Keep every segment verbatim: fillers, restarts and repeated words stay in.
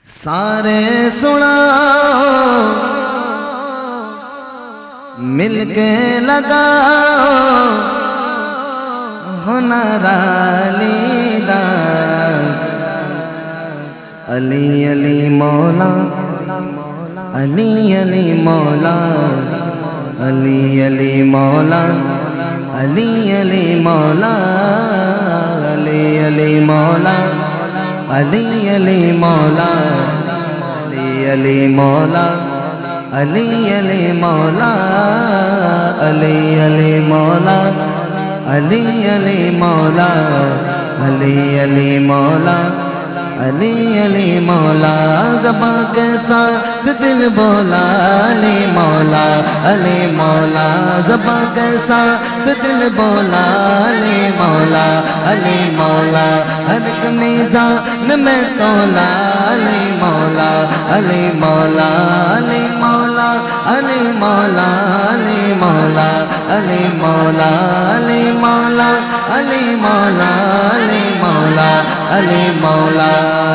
سارے سنا مل کے لگا ہنر علی دا علی علی مولا علی علی مولا علی علی مولا علی علی مولا علی علی مولا علی علی مولا علی علی مولا علی علی مولا علی علی مولا علی علی مولا علی علی مولا علی علی مولا زباں کے ساتھ دل بولا علی مولا علی مولا زباں کے ساتھ دل بولا علی مولا علی مولا ہر ایک میزان میں تولا علی مولا علی مولا علی مولا علی مولا علی مولا علی مولا علی مولا علی مولا علی مولا علی مولا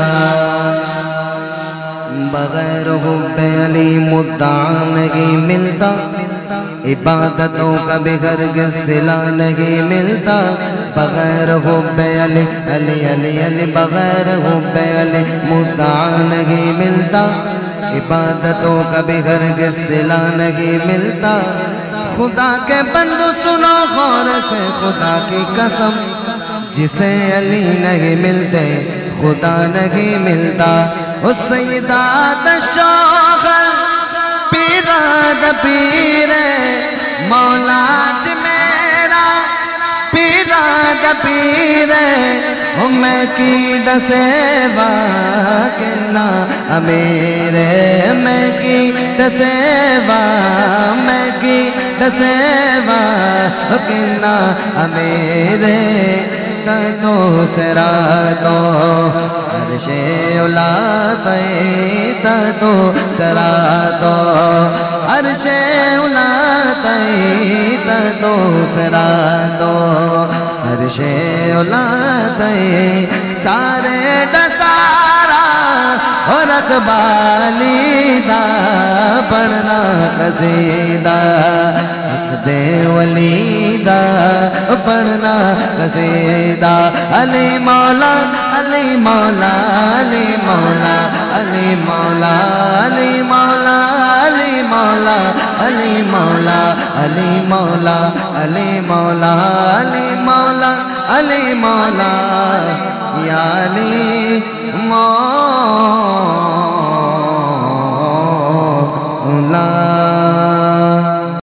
بغیر حب علی مدعا نہیں ملتا عبادتوں کا بھی ہرگز صلہ نہیں ملتا بغیر حب علی علی علی علی بغیر حب علی مدعا نہیں ملتا عبادتوں کا بھی ہرگز صلہ نہیں ملتا خدا کے بندو سنو غور سے خدا کی قسم جسے علی نہیں ملتے خدا نہیں ملتا اس سیدات شوخر پیراد پیر مولا چ میرا پیراد پیر میں کی ڈسے وا کنا امیرے میں کی ڈسے وا میں کی ڈسے وا کنا امیرے تو سرا تو عرش اولا تے تو سرا تو عرش اولا تے تو سرا تو عرش اولا تے سارے ڈسارا اور اقبالی دا پڑھنا قصیدہ دے ولی دا پڑھنا قصیدہ علی مولا علی مولا علی مولا علی مولا علی مولا علی مولا علی مولا علی مولا علی مولا علی مولا علی مولا یا علی مولا